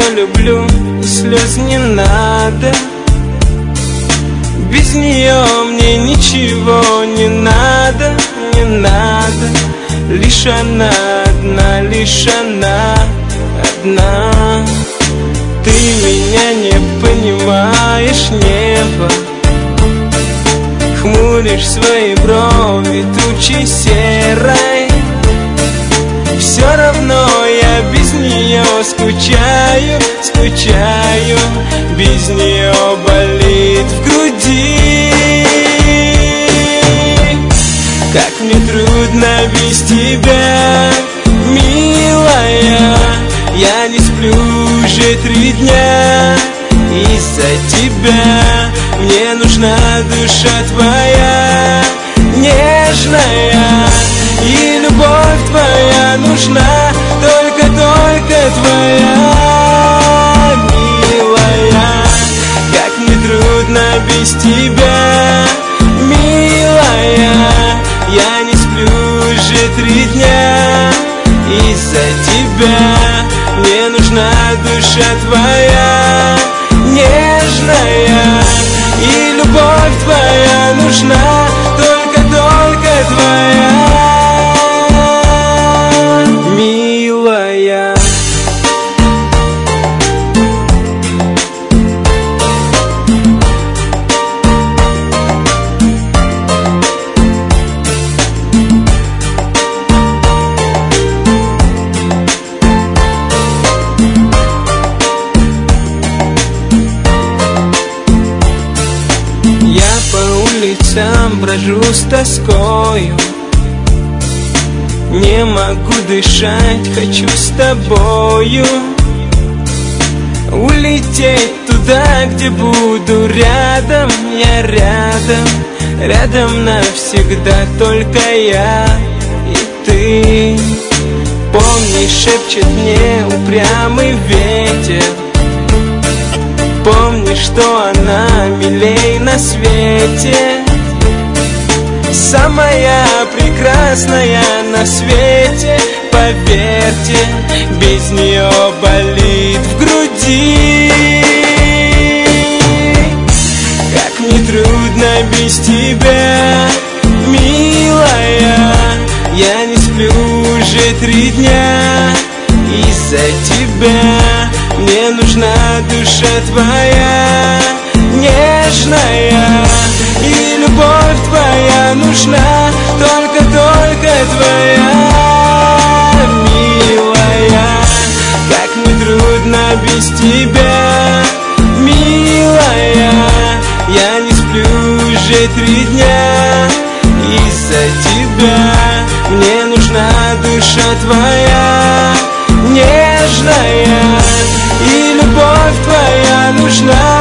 ее люблю, и слез не надо. Без нее мне ничего не надо, не надо. Лишь она одна, лишь она одна. Ты меня не понимаешь, небо. Хмуришь свои брови тучей серой. Все равно я без нее скучаю, скучаю. Без нее болит в груди. Как мне трудно без тебя, милая. Я не сплю уже 3 дня из-за тебя. Мне нужна душа твоя, нежная. И любовь твоя нужна, только твоя, милая. Как мне трудно без тебя, милая. Я не сплю уже 3 дня из-за тебя. Мне нужна душа твоя, нежная. И любовь твоя нужна, только твоя, милая. Улицам брожу с тоскою, не могу дышать, хочу с тобою улететь туда, где буду рядом. Я рядом, рядом навсегда, только я и ты. Помни, шепчет мне упрямый ветер. Помни, что она милей на свете, самая прекрасная на свете. Поверьте, без нее болит в груди. Как мне трудно без тебя, милая. Я не сплю уже 3 дня из-за тебя. Мне нужна душа твоя, нежная. И любовь твоя нужна, только твоя, милая. Как мне трудно без тебя, милая. Я не сплю уже 3 дня из-за тебя. Мне нужна душа твоя, нежная. И любовь твоя нужна,